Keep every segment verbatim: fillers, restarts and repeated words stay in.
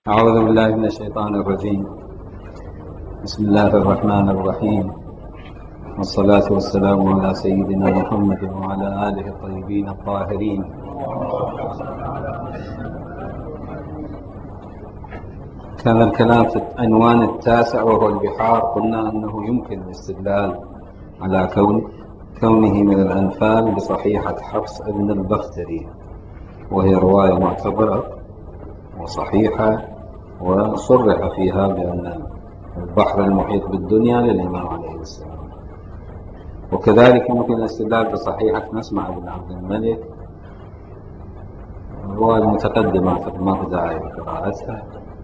أعوذ بالله من الشيطان الرجيم. بسم الله الرحمن الرحيم، والصلاة والسلام على سيدنا محمد وعلى آله الطيبين الطاهرين. كان الكلام في العنوان التاسع وهو البحار. قلنا أنه يمكن الاستدلال على كون كونه من الأنفال بصحيحة حفص ابن البختري، وهي رواية معتبرة وصحيحة، وصرح فيها بأن البحر المحيط بالدنيا للإمام عليه السلام. وكذلك يمكن الاستدلال بصحيحة مسمع بن عبد الملك، الرواية المتقدمة ما في داعي لقراءتها.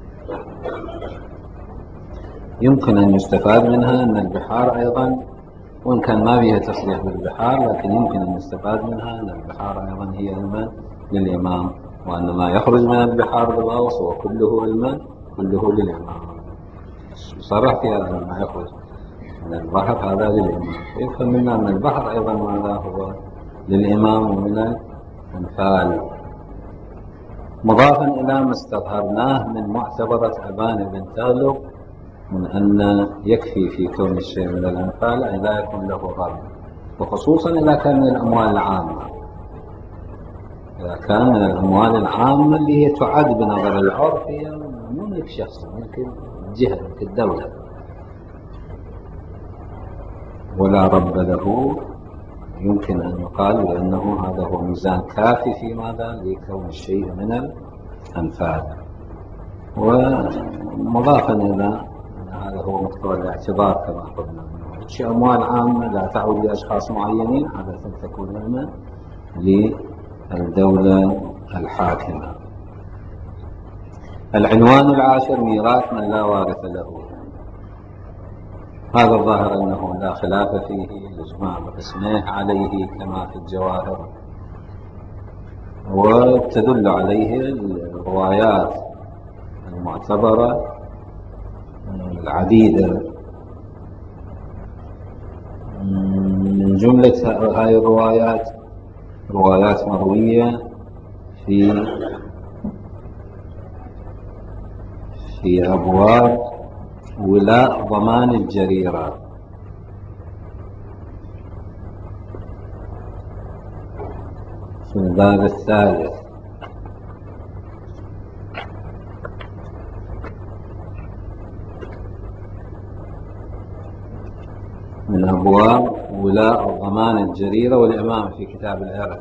يمكن أن يستفاد منها أن البحار أيضا، وإن كان ما فيها تصريح بالبحار، لكن يمكن أن يستفاد منها أن البحار أيضا هي علما للإمام، وأن ما يخرج من البحار بالغوص وكله علما كله للإمام. صرح في هذا ما يخرج من البحر هذا للإمام، يفهم منا أن البحر أيضا ماذا هو للإمام ومن الأنفال، مضافا إلى ما استظهرناه من معتبرة أبان بن تغلب من أن يكفي في كون الشيء من الأنفال أن لا يكون له غرض، وخصوصا إذا كان من الأموال العامة. إذا كان من الأموال العامة اللي هي تعد بنظر العرف هي مو ملك شخصي، ملك الجهة، ملك الدولة، ولا رب له، يمكن أن يقال بأنه هذا هو ميزان كافي في ماذا لكون الشيء من الأنفال. ومضافا إلى هذا هو مقتضى الاعتبار كما قلنا، شيء أموال عامة لا تعود لأشخاص معينين عادة تكون علما للدولة الحاكمة. العنوان العاشر: ميراث من لا وارث له. هذا الظاهر أنه لا خلاف فيه، الإجماع بقسمه عليه كما في الجواهر، وتدل عليه الروايات المعتبرة العديدة. من جملة هذه الروايات روايات مروية في في أبواب ولاء ضمان الجريرة، في الباب الثالث، من أبواب ولاء ضمان الجريرة، والإمام في كتاب الإرث.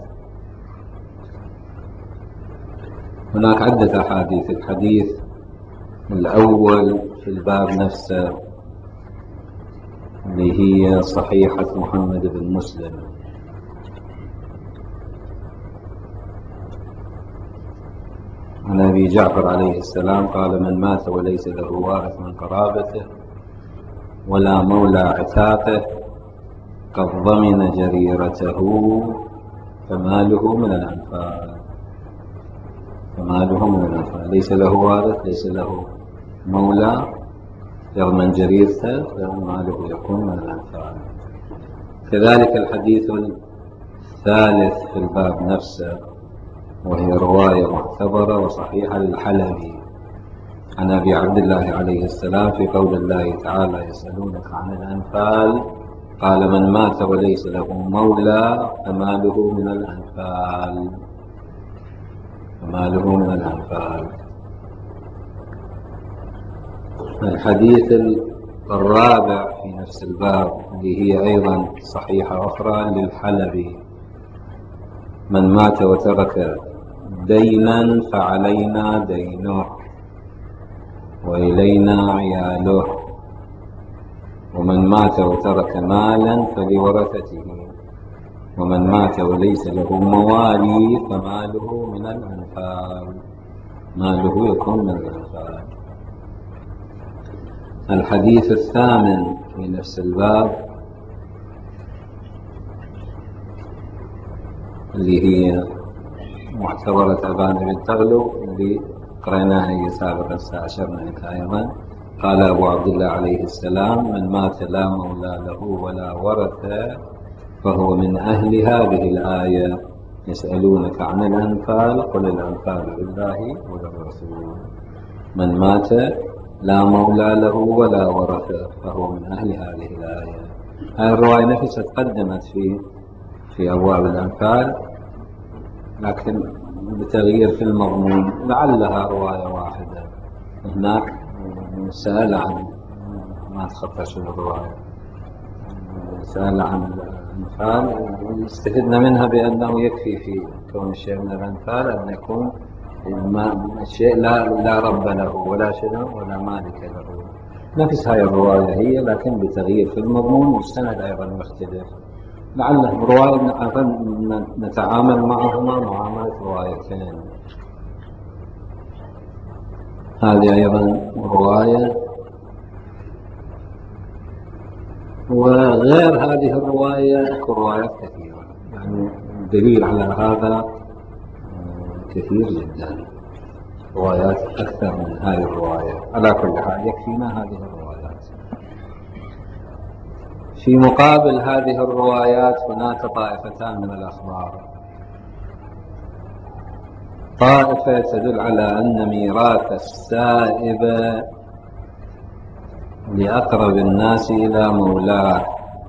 هناك عدة أحاديث. الحديث الأول في الباب نفسه اللي هي صحيحة محمد بن مسلم، عن أبي جعفر عليه السلام قال: من مات وليس له وارث من قرابته ولا مولى عتاقه قد ضمن جريرته فماله من الأنفال. فماله من الأنفال، ليس له وارث، ليس له مولى يضمن جريرته، فماله يكون من الأنفال. كذلك الحديث الثالث في الباب نفسه، وهي رواية معتبرة وصحيحة للحلبي، عن أبي عبد الله عليه السلام في قول الله تعالى: يسألونك عن الأنفال قال: من مات وليس له مولى فماله من الأنفال. فماله من الأنفال. الحديث الرابع في نفس الباب اللي هي أيضا صحيحة أخرى للحلبي: من مات وترك دينا فعلينا دينه وإلينا عياله، ومن مات وترك مالا فلورثته، ومن مات وليس له موالي فماله من الأنفال. ماله يكون من الأنفال. الحديث الثامن في نفس الباب اللي هي معتبرة أبان بن تغلب اللي قرأناها هي سابقا سأشرنا لك أيضا. قال أبو عبد الله عليه السلام: من مات لا مولى له ولا ورث فهو من أهل هذه الآية: يسألونك عن الأنفال قل الأنفال لله وللرسول. من مات لا مولى له ولا ورثة فهو من أهل هذه الآية. هذه الرواية نفسها تقدمت في في أبواب الأنفال، لكن بتغيير في المضمون، لعلها رواية واحدة. هناك سأل عن، ما أتخطى شنو الرواية، سأل عن الأنفال، استفدنا منها بأنه يكفي في كون الشيء من الأنفال أن يكون الشيء لا لا رب له ولا شنو ولا مالك له. نفس هاي الرواية هي، لكن بتغيير في المضمون، والسند أيضا يختلف. لعله رواية نتعامل معهما معاملة روايتين. هذه أيضا رواية. وغير هذه الرواية روايات كثيرة، يعني دليل على هذا كثير جدا، روايات أكثر من هذه الرواية. على كل حال يكفينا هذه الروايات. في مقابل هذه الروايات هناك طائفتان من الأخبار. طائفة تدل على أن ميراث السائب لأقرب الناس إلى مولاه.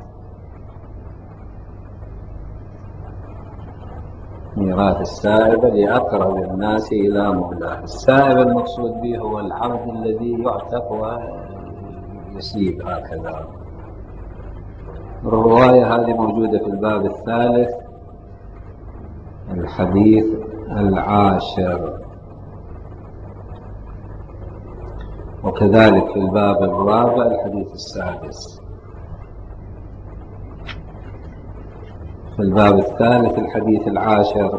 ميراث السائب لأقرب الناس إلى مولاه. السائب المقصود به هو العبد الذي يعتق ويسيب هكذا. الرواية هذه موجودة في الباب الثالث الحديث العاشر، وكذلك في الباب الرابع الحديث السادس. في الباب الثالث الحديث العاشر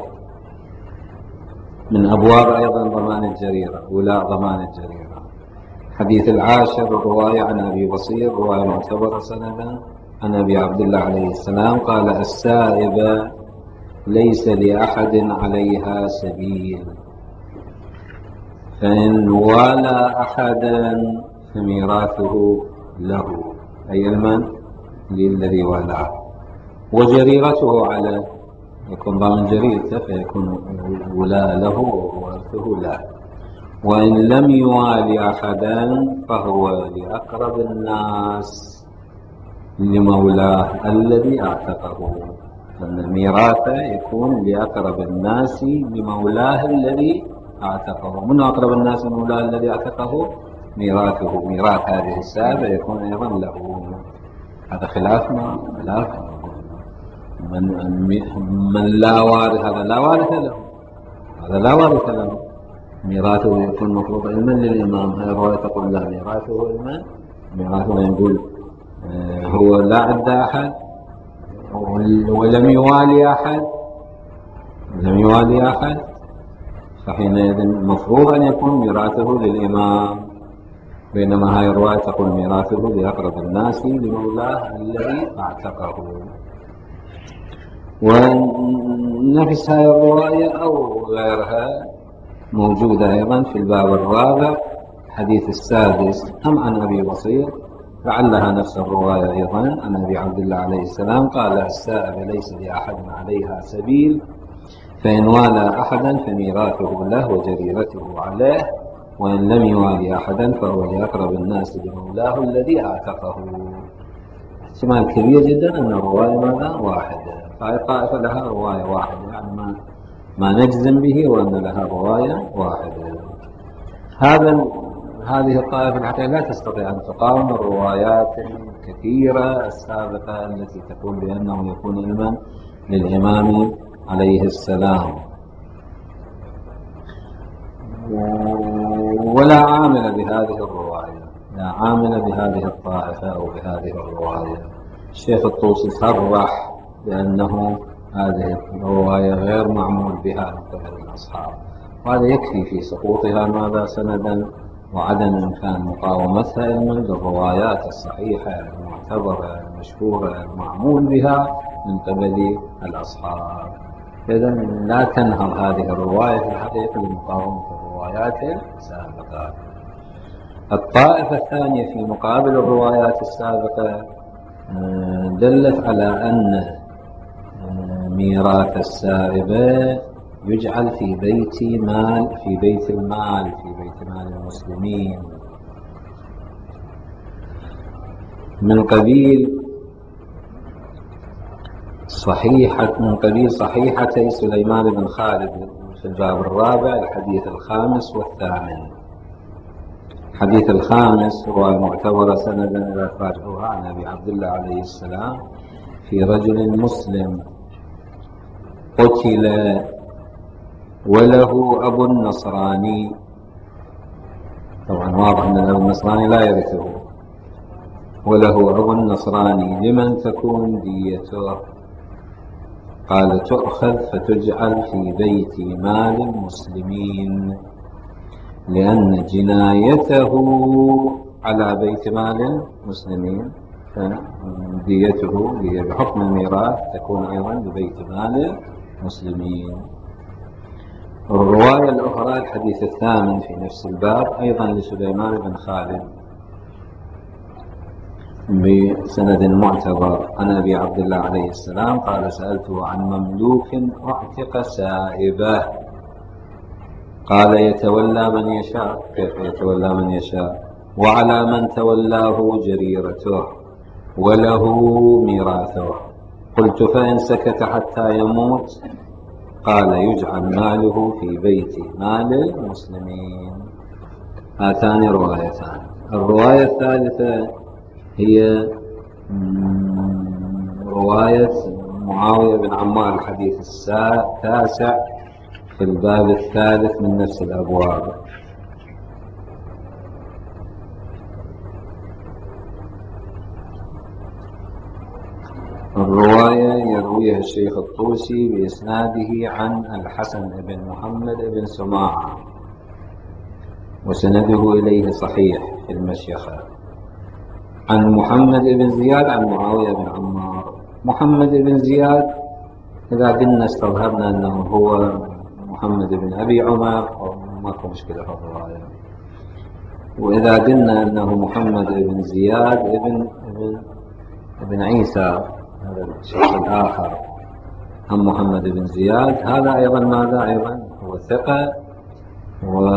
من أبواب أيضا ضمان الجريرة، ولاء ضمان الجريرة. الحديث العاشر الرواية عن أبي بصير، رواية معتبرة سندا، عن أبي عبد الله عليه السلام قال: السائب ليس لأحد عليها سبيل، فإن والى أحدا فميراثه له، أي المن للذي والاه، وجريرته عليه، يكون ضامن جريرته فيكون ولاء له وورثه له. وإن لم يوالي أحدا فهو لأقرب الناس لمولاه الذي اعتقه، أن الميراث يكون لأقرب الناس لمولاه الذي اعتقه. من أقرب الناس لمولاه الذي اعتقه؟ ميراثه، ميراث هذه السابع يكون أيضا له. هذا خلاف ما خلاف من, من لا وارث، هذا لا وارث له، هذا لا وارث له، ميراثه يكون مفروض علما للإمام. هذه الرواية تقول لا، ميراثه علما، ميراثه يقول هو لا عد أحد ولم يوالي أحد، لم يوالي أحد، فحينئذ المفروض أن يكون ميراثه للإمام. بينما هذه الرواية تقول ميراثه لأقرب الناس لمولاه الذي اعتقه. ونفس هذه الرواية أو غيرها موجودة أيضا في الباب الرابع حديث السادس، هم عن أبي بصير، لعلها نفس الرواية أيضا عن أبي عبد الله عليه السلام قال: السائب ليس لأحد عليها سبيل، فإن والى أحدا فميراثه له وجريرته عليه، وإن لم يوالي أحدا فهو لأقرب الناس لمولاه الذي اعتقه. احتمال كبير جدا أن الرواية ماذا واحدة، فهي طائفة لها رواية واحدة، يعني ما ما نجزم به وأن لها رواية واحدة. هذا هذه الطائفة الحقيقة لا تستطيع أن تقاوم الروايات الكثيرة السابقة التي تقول بأنه يكون علما للإمام عليه السلام. ولا عامل بهذه الرواية، لا عامل بهذه الطائفة أو بهذه الرواية. الشيخ الطوسي صرح بأنه هذه الرواية غير معمول بها من قبل الأصحاب، وهذا يكفي في سقوطها ماذا سندا وعدم إمكان مقاومتها علما بالروايات الصحيحة المعتبرة المشهورة المعمول بها من قبل الأصحاب. إذا لا تنهض هذه الرواية في الحقيقة لمقاومة الروايات السابقة. الطائفة الثانية في مقابل الروايات السابقة دلت على أن ميراث السائب يجعل في بيت مال في بيت المال في بيت مال المسلمين من قبيل صحيحة من قبيل صحيحتي سليمان بن خالد في الباب الرابع الحديث الخامس والثامن. الحديث الخامس هو معتبر سندا إلى فاجعها عن أبي عبد الله عليه السلام في رجل مسلم قتل وله أب نصراني. طبعا واضح أن الأب النصراني لا يرثه. وله أب نصراني لمن تكون ديته؟ قال تؤخذ فتجعل في بيت مال المسلمين لأن جنايته على بيت مال المسلمين فديته بحكم الميراث تكون أيضا ببيت مال المسلمين. الرواية الأخرى الحديث الثامن في نفس الباب أيضا لسليمان بن خالد بسند معتبر عن أبي عبد الله عليه السلام قال سألته عن مملوك أعتق سائبه قال يتولى من يشاء. كيف يتولى من يشاء؟ وعلى من تولاه جريرته وله ميراثه. قلت فإن سكت حتى يموت؟ قال يجعل ماله في بيت مال المسلمين. هاتان روايتان. الرواية الثالثة هي رواية معاوية بن عمار الحديث التاسع في الباب الثالث من نفس الأبواب. الرواية يرويها الشيخ الطوسي بإسناده عن الحسن بن محمد بن سماعة وسنده إليه صحيح في المشيخة عن محمد بن زياد عن معاوية بن عمار. محمد بن زياد إذا قلنا استظهرنا أنه هو محمد بن أبي عمر ماكو مشكلة في الرواية. وإذا قلنا أنه محمد بن زياد ابن ابن ابن عيسى هذا الشخص الآخر هم محمد بن زياد هذا أيضا ماذا أيضا هو ثقة و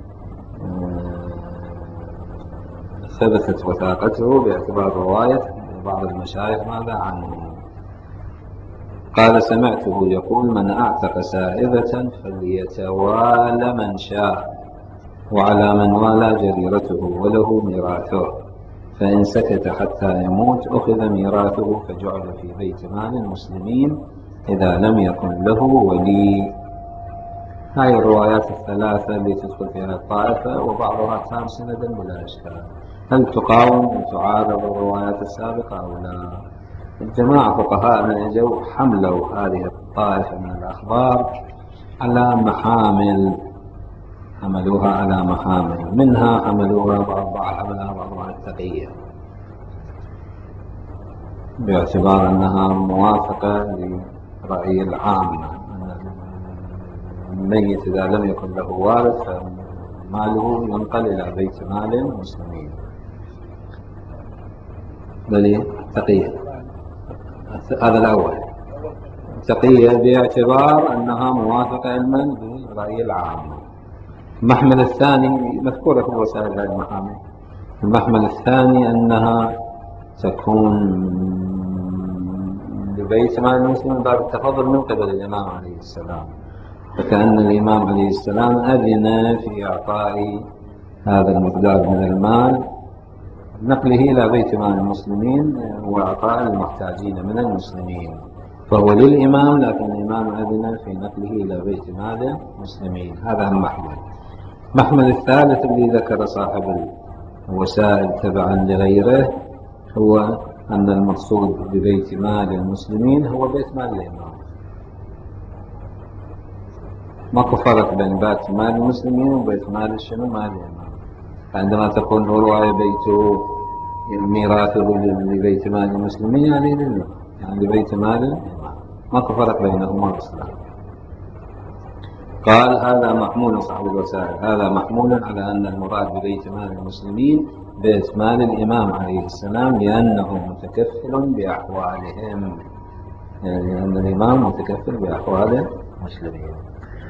ثبتت وثاقته باعتبار رواية بعض المشايخ ماذا عنه. قال سمعته يقول من أعتق سائبة فليتوالى من شاء وعلى من والى جريرته وله ميراثه فإن سكت حتى يموت أخذ ميراثه فجعل في بيت مال المسلمين إذا لم يكن له ولي. هاي الروايات الثلاثة اللي تدخل فيها الطائفة وبعضها تام سندا بلا إشكال. هل تقاوم وتعارض الروايات السابقة أو لا؟ الجماعة فقهاءنا جو حملوا هذه الطائفة من الأخبار على محامل حملوها على محامل منها حملوها بعضها حملها بعضها التقية باعتبار أنها موافقة لرأي العامة أن الميت إذا لم يكن له وارث فماله ينقل إلى بيت مال المسلمين. بل تقية هذا الأول تقية باعتبار أنها موافقة علما برأي العامة. المحمل الثاني مذكورة في وسائل هذه المحامل. المحمل الثاني أنها تكون ببيت مال المسلمين باب التفضل من قبل الإمام عليه السلام فكأن الإمام عليه السلام أذن في إعطاء هذا المقدار من المال نقله إلى بيت مال المسلمين وإعطاء المحتاجين من المسلمين فهو للإمام لكن الإمام أذن في نقله إلى بيت مال المسلمين. هذا المحمل. المحمل الثالث اللي ذكر صاحب الوسائل تبعا لغيره هو أن المقصود ببيت مال المسلمين هو بيت مال الإمام. ماكو فرق بين بيت مال المسلمين وبيت مال الشنو مال الإمام. عندما تقول رواية بيته ميراثه لبيت مال المسلمين يعني للإمام يعني لبيت مال الإمام ماكو فرق بينهما أصلا. قال هذا محمول صاحب الوسائل هذا محمول على أن المراد ببيت مال المسلمين بيت مال الإمام عليه السلام لأنه متكفل بأحوالهم يعني لأن الإمام متكفل بأحوال المسلمين.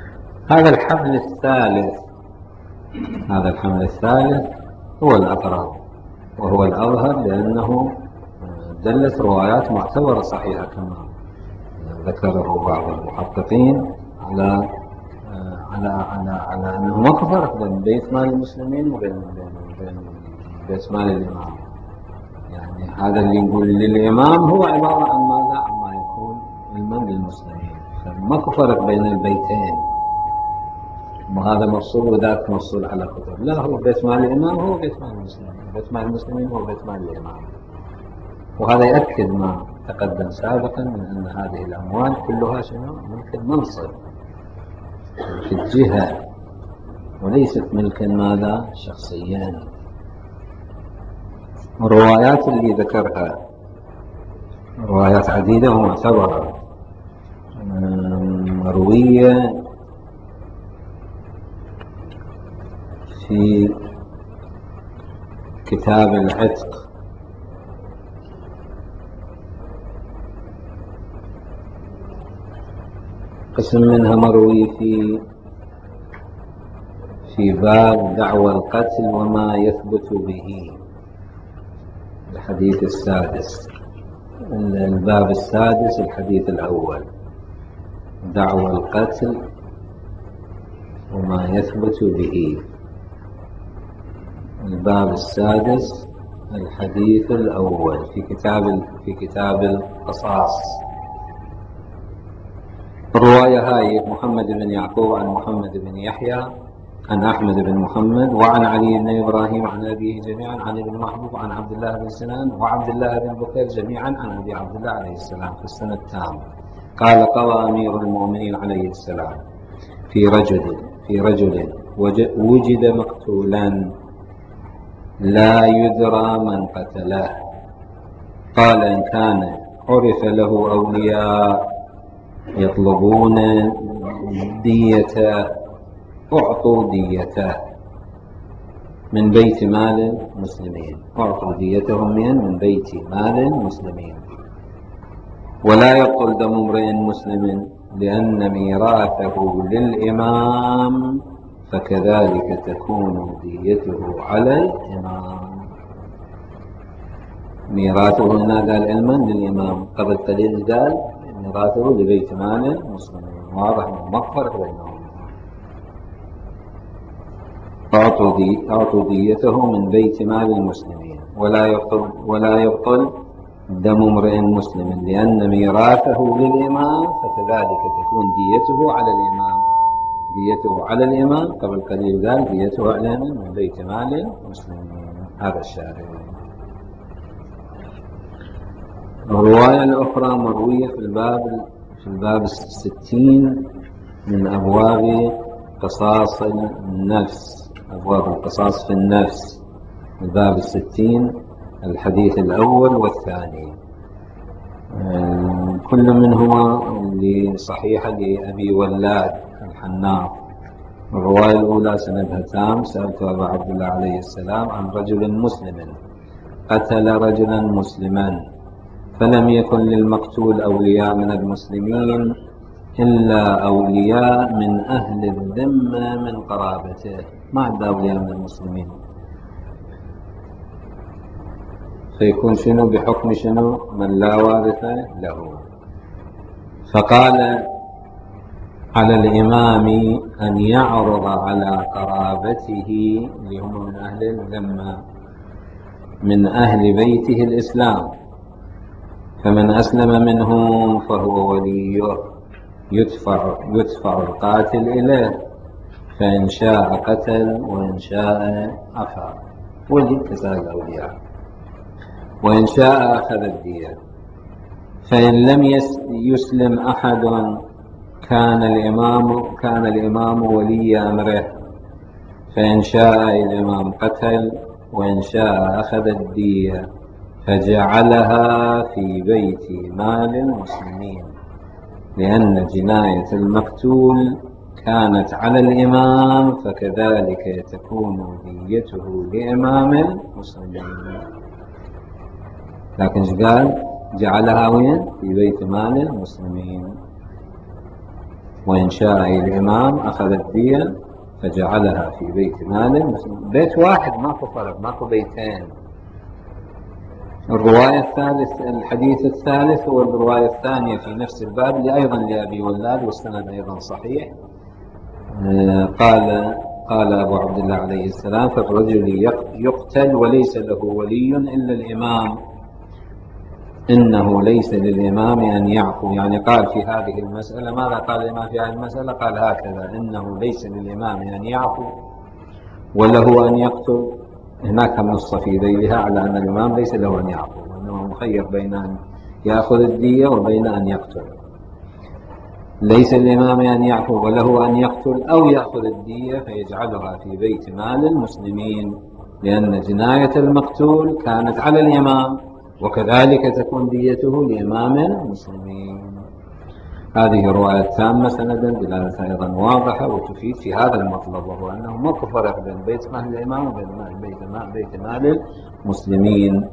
هذا الحمل الثالث هذا الحمل الثالث هو الأقرب وهو الأظهر، لأنه دلت روايات معتبرة صحيحة كما ذكره بعض المحققين على على على على أنه ما فرق بين بيت مال المسلمين وبين بين بيت مال الإمام. يعني هذا اللي يقول للإمام هو عبارة عن ماذا؟ عما يكون علما للمسلمين، فما فرق بين البيتين، وهذا مفصول وذاك مفصول على كتب. لا، هو بيت مال الإمام هو بيت مال المسلمين، بيت مال المسلمين هو بيت مال الإمام. وهذا يؤكد ما تقدم سابقا من أن هذه الأموال كلها شنو؟ ملك المنصب، في الجهة، وليست ملكا ماذا؟ شخصيا. الروايات اللي ذكرها روايات عديدة ومعتبرة مروية في كتاب العتق، قسم منها مروي في في باب دعوى القتل وما يثبت به، الحديث السادس، الباب السادس الحديث الأول، دعوى القتل وما يثبت به، الباب السادس الحديث الأول في كتاب في كتاب القصاص. الرواية هاي محمد بن يعقوب عن محمد بن يحيى عن أحمد بن محمد وعن علي بن إبراهيم عن أبيه جميعا عن ابن محبوب عن عبد الله بن سنان وعبد الله بن بكر جميعا عن أبي عبد الله عليه السلام في السنة التامة. قال: قضى أمير المؤمنين عليه السلام في رجل في رجل وجد مقتولا لا يدرى من قتله، قال: إن كان عرف له أولياء يطلبون ديته أعطوا ديته من بيت مال المسلمين، أعطوا ديتهم من من بيت مال المسلمين، ولا يبطل دم امرئ مسلم لأن ميراثه للإمام فكذلك تكون ديته على الإمام. ميراثه هنا قال علما للإمام، قبل قليل قال ميراثه لبيت مال المسلمين، واضح ما فرق بينهم. أعطوا دي أعطوا ديته من بيت مال المسلمين ولا يبطل ولا يبطل دم امرئ مسلم لأن ميراثه للإمام فكذلك تكون ديته على الإمام. ديته على الإمام قبل قليل قال ديته على من بيت مال المسلمين. هذا الشاهد. الرواية الأخرى مروية في الباب في الباب الستين من أبواب قصاص النفس، أبواب القصاص في النفس، الباب الستين الحديث الأول والثاني، كل منهما لصحيحة لأبي ولاد الحناف. الرواية الأولى سندها تام. سألت أبا عبد الله عليه السلام عن رجل مسلم قتل رجلا مسلما فلم يكن للمقتول أولياء من المسلمين إلا أولياء من أهل الذمة من قرابته، ما عنده أولياء من المسلمين، فيكون شنو بحكم شنو من لا وارث له. فقال: على الإمام أن يعرض على قرابته اللي هم من أهل الذمة من أهل بيته الإسلام، فمن أسلم منهم فهو وليه، يدفع, يدفع القاتل إليه، فإن شاء قتل وإن شاء عفا، ولي كسائر الأولياء، وإن شاء أخذ الدية. فإن لم يسلم أحد كان الإمام كان الإمام ولي أمره، فإن شاء الإمام قتل وإن شاء أخذ الدية، فجعلها في بيت مال المسلمين، لأن جناية المقتول كانت على الإمام فكذلك تكون ديته لإمام المسلمين. لكن ايش قال؟ جعلها وين؟ في بيت مال المسلمين. وإن شاء الإمام أخذ الدية فجعلها في بيت مال، بيت واحد ماكو فرق، ماكو بيتين. الرواية الثالث الحديث الثالث هو الرواية الثانية في نفس الباب أيضا لأبي ولاد والسند أيضا صحيح. قال قال أبو عبد الله عليه السلام: فالرجل يقتل وليس له ولي إلا الإمام، إنه ليس للإمام أن يعفو. يعني قال في هذه المسألة، ماذا قال الإمام في هذه المسألة؟ قال هكذا: إنه ليس للإمام أن يعفو وله أن يقتل. هناك نص في ذيلها على أن الإمام ليس له أن يعفو، وأنه مخير بين أن يأخذ الدية وبين أن يقتل. ليس للإمام أن يعفو وله أن يقتل أو يأخذ الدية فيجعلها في بيت مال المسلمين، لأن جناية المقتول كانت على الإمام، وكذلك تكون ديته لإمام المسلمين. هذه رواية تامة سندا، دلالتها أيضا واضحة وتفيد في هذا المطلب، وهو أنه ماكو فرق بين بيت مال الإمام وبين بيت مال المسلمين.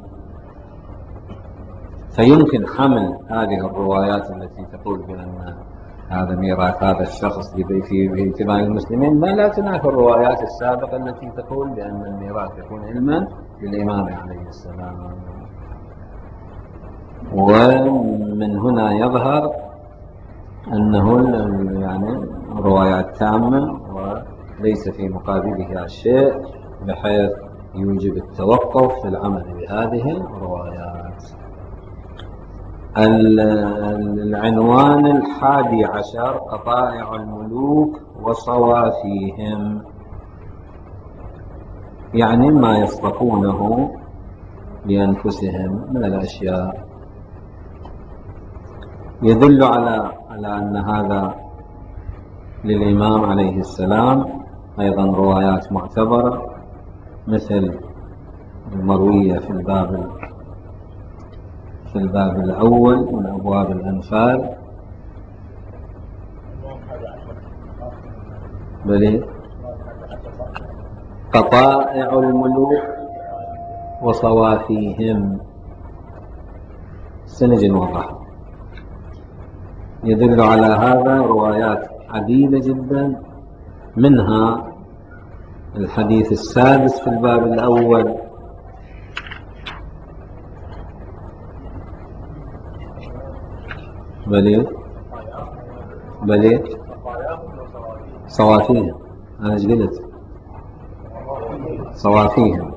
فيمكن حمل هذه الروايات التي تقول بأن هذا ميراث هذا الشخص في بيت مال المسلمين، ما لا تنافي الروايات السابقة التي تقول بأن الميراث يكون علما للإمام عليه السلام. ومن هنا يظهر أنه يعني روايات تامة وليس في مقابلها شيء بحيث يوجب التوقف في العمل بهذه الروايات. العنوان الحادي عشر: قطائع الملوك وصوافيهم، يعني ما يصطفونه لأنفسهم من الأشياء. يدل على على أن هذا للإمام عليه السلام أيضا روايات معتبرة، مثل المروية في الباب في الباب الأول من أبواب الأنفال. بل قطائع الملوك وصوافيهم سنجي نوضح. يدل على هذا روايات عديدة جدا، منها الحديث السادس في الباب الأول: بلي بلي صوافيهم. أنا ايش قلت؟ صوافيهم.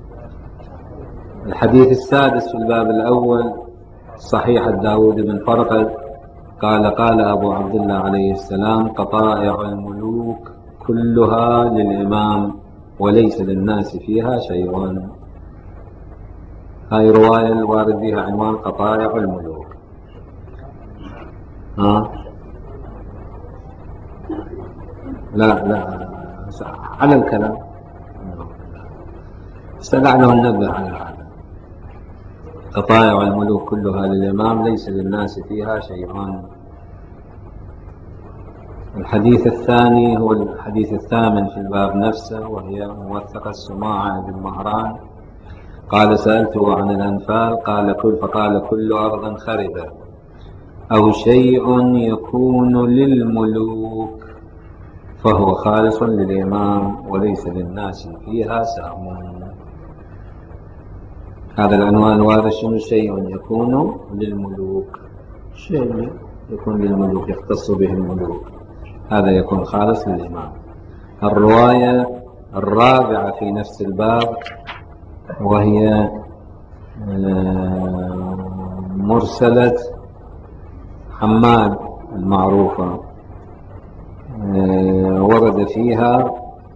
الحديث السادس في الباب الأول صحيح داود بن فرقد قال: قال أبو عبد الله عليه السلام: قطائع الملوك كلها للإمام وليس للناس فيها شيء. هاي رواية الوارد بها عنوان قطائع الملوك. ها؟ لا لا على الكلام، استدعنا النبه على هذا. قطائع الملوك كلها للإمام ليس للناس فيها شيء. الحديث الثاني هو الحديث الثامن في الباب نفسه، وهي موثقة سماعة بن مهران قال: سألته عن الأنفال قال: كل فقال: كل أرض خربة أو شيء يكون للملوك فهو خالص للإمام وليس للناس فيها سهم. هذا العنوان الوارد شنو؟ شيء يكون للملوك، شيء يكون للملوك يختص به الملوك، هذا يكون خالص للإمام. الرواية الرابعة في نفس الباب وهي مرسلة حماد المعروفة، ورد فيها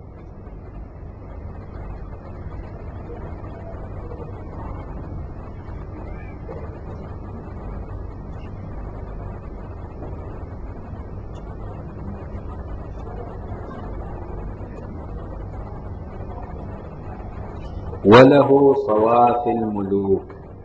وله صواف الملوك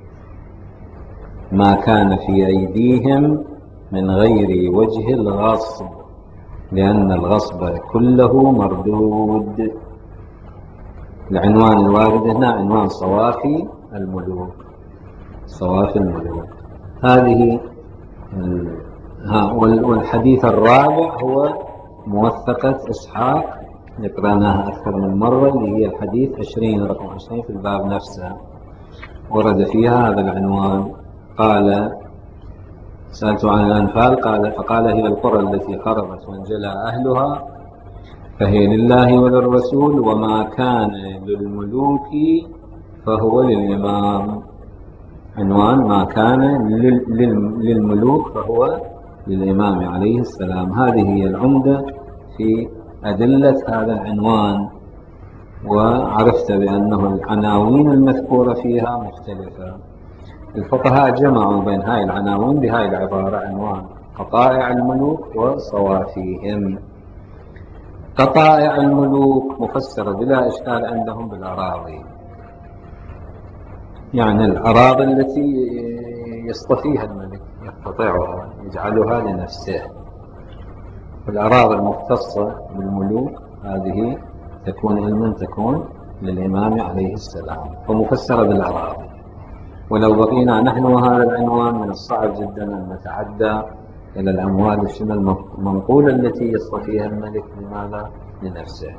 ما كان في أيديهم من غير وجه الغصب، لأن الغصب كله مردود. العنوان الوارد هنا عنوان صوافي الملوك. صوافي الملوك هذه ها والحديث الرابع هو موثقة إسحاق، ذكرناها أكثر من مرة، اللي هي الحديث عشرين رقم عشرين في الباب نفسه، ورد فيها هذا العنوان. قال: سألت عن الأنفال، قال فقال: هي القرى التي خربت وانجلى أهلها فهي لله وللرسول، وما كان للملوك فهو للإمام. عنوان: ما كان للملوك فهو للإمام عليه السلام. هذه هي العمدة في أدلة هذا العنوان. وعرفت بأنه العناوين المذكورة فيها مختلفة. الفقهاء جمعوا بين هاي العناوين بهاي العبارة: عنوان قطائع الملوك وصوافيهم. قطائع الملوك مفسرة بلا إشكال عندهم بالأراضي، يعني الأراضي التي يصطفيها الملك، يقتطعها يجعلها لنفسه. والأراضي المختصة بالملوك هذه تكون علما تكون للإمام عليه السلام، فمفسرة بالأراضي. ولو بقينا نحن وهذا العنوان من الصعب جدا أن نتعدى إلى الأموال الشنو المنقولة التي يصطفيها الملك. لماذا؟ لنفسه.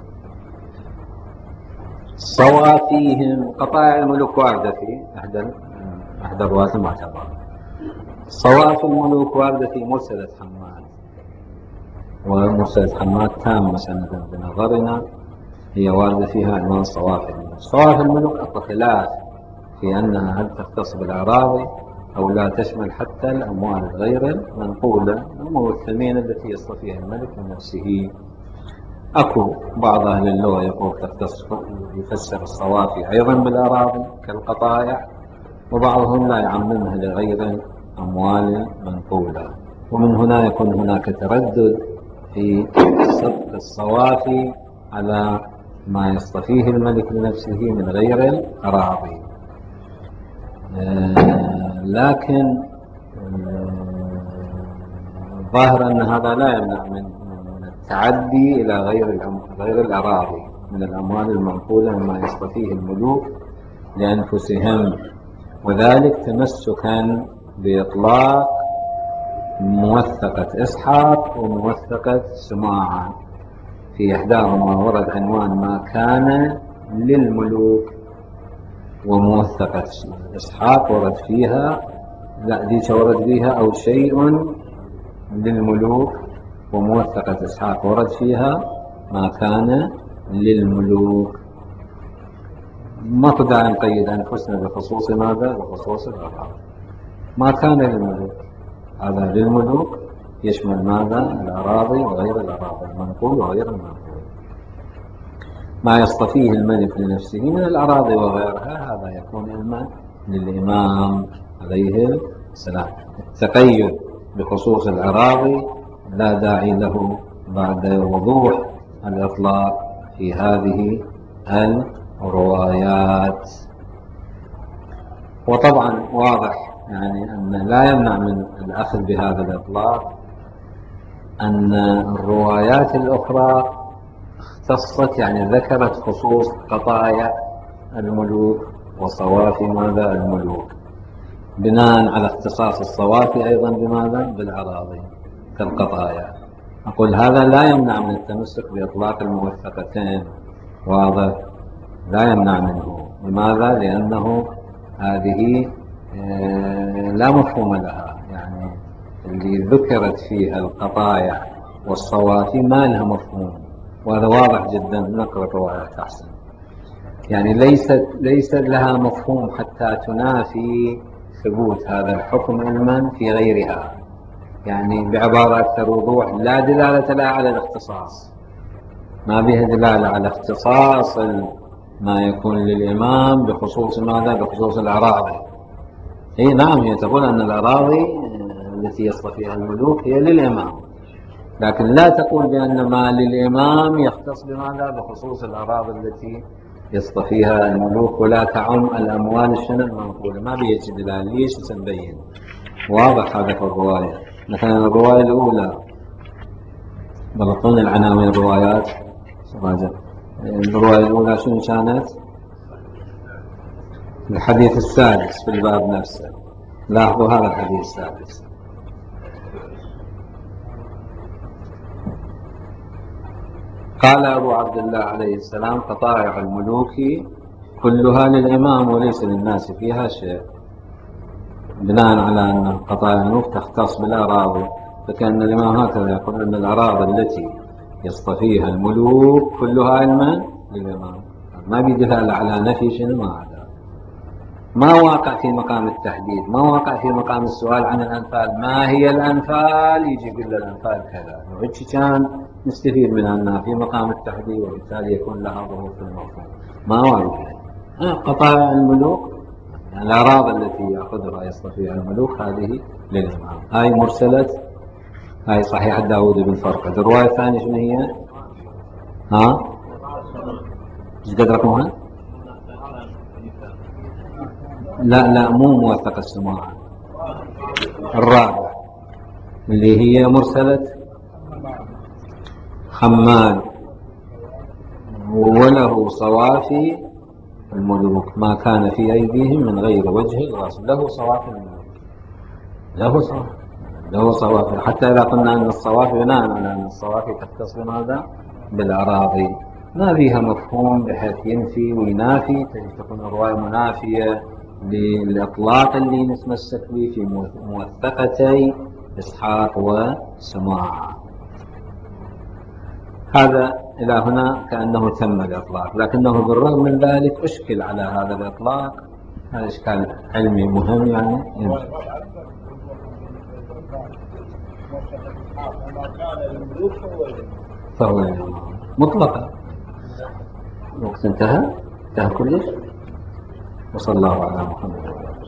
صوافيهم قطائع الملوك واردة في أحد أحد الروايات المعتبرة. صواف الملوك واردة في مرسلة حماد، ومرسلة حماد تامة سندا بنظرنا، هي واردة فيها عنوان صواف الملوك. صواف الملوك أقوى خلاف في أنها هل تختص بالأراضي أو لا، تشمل حتى الأموال الغير المنقولة، الأمور الثمينة التي يصطفيها الملك لنفسه. أكو بعض أهل اللغة يقول تختص، يفسر الصوافي أيضا بالأراضي كالقطائع، وبعضهم لا يعممها لغير أموال منقولة. ومن هنا يكون هناك تردد في صدق الصوافي على ما يصطفيه الملك لنفسه من غير الأراضي. آه لكن الظاهر آه أن هذا لا يمنع من التعدي إلى غير غير الأراضي من الأموال المنقولة مما يصطفيه الملوك لأنفسهم، وذلك تمسكا بإطلاق موثقة إسحاق وموثقة سماعة. في إحداهما ورد عنوان ما كان للملوك، وموثقة إسحاق ورد فيها لا ديك ورد فيها أو شيء للملوك، وموثقة إسحاق ورد فيها ما كان للملوك. ما قدر نقيد أنفسنا بخصوص ماذا؟ بخصوص الأراضي. ما كان للملوك هذا للملوك يشمل ماذا؟ الأراضي وغير الأراضي، المنقول وغير المنقول. ما يصطفيه الملك لنفسه من الأراضي وغيرها هذا يكون علما للإمام عليه السلام. التقيد بخصوص الأراضي لا داعي له بعد وضوح الإطلاق في هذه الروايات. وطبعا واضح يعني أن لا يمنع من الأخذ بهذا الإطلاق أن الروايات الأخرى اختصت، يعني ذكرت خصوص قطايا الملوك وصوافي ماذا الملوك، بناء على اختصاص الصوافي أيضا بماذا؟ بالأراضي كالقطايا. أقول هذا لا يمنع من التمسك بإطلاق الموثقتين، واضح؟ لا يمنع منه. لماذا؟ لأنه هذه لا مفهوم لها، يعني اللي ذكرت فيها القطايا والصوافي ما لها مفهوم، وهذا واضح جدا. نقرأ روايات أحسن، يعني ليست ليس لها مفهوم حتى تنافي ثبوت هذا الحكم علما في غيرها. يعني بعبارة أكثر وضوح، لا دلالة لها على الاختصاص، ما بها دلالة على اختصاص ما يكون للإمام بخصوص ماذا؟ بخصوص الأراضي. هي نعم، هي تقول أن الأراضي التي يصطفيها الملوك هي للإمام، لكن لا تقول بأن ما للإمام يختص بماذا؟ بخصوص الأراضي التي يصطفيها الملوك، ولا تعم الأموال الشنو المنقولة. ما بيجي دلالة. ليش؟ سنبين. واضح هذا في الرواية. مثلا الرواية الأولى بلطون العناوين الروايات راجع. الرواية الأولى شنو كانت؟ الحديث السادس في الباب نفسه. لاحظوا هذا الحديث السادس: قال أبو عبد الله عليه السلام: قطائع الملوك كلها للإمام وليس للناس فيها شيء، بناء على أن قطائع الملوك تختص بالأراضي، فكأن الإمام هكذا يقول أن الأراضي التي يصطفيها الملوك كلها علما للإمام. ما بدلالة على نفي شنو ما هذا، ما واقع في مقام التحديد، ما واقع في مقام السؤال عن الأنفال، ما هي الأنفال، يجي يقول الأنفال كذا، وهيك كان نستفيد من أنها في مقام التحديد وبالتالي يكون لها ظهور في المفهوم. ما وارد قطائع الملوك يعني الأراضي التي يأخذها يصطفيها الملوك هذه للإمام. هاي مرسلة، هاي صحيح داود بن فرقد. الرواية الثانية شنو هي؟ ها؟ ايش قد رقمها؟ لا لا مو موثق السماع، الرابع اللي هي مرسلة خمال: وله صوافي الملوك ما كان في أيديهم من غير وجه الغصب. له صوافي الملوك، له صوافي، له صوافي، حتى إذا قلنا أن الصوافي بناء على أن الصوافي تختص بماذا؟ بالأراضي، ما فيها مفهوم بحيث ينفي وينافي، تجد تكون الرواية منافية للإطلاق اللي نتمسك به في موثقتي إسحاق وسماع. هذا إلى هنا كأنه تم الإطلاق، لكنه بالرغم من ذلك أشكل على هذا الإطلاق، هذا إشكال علمي مهم يعني. فهو مطلقا. الوقت انتهى، انتهى كلش. وصلى الله على محمد.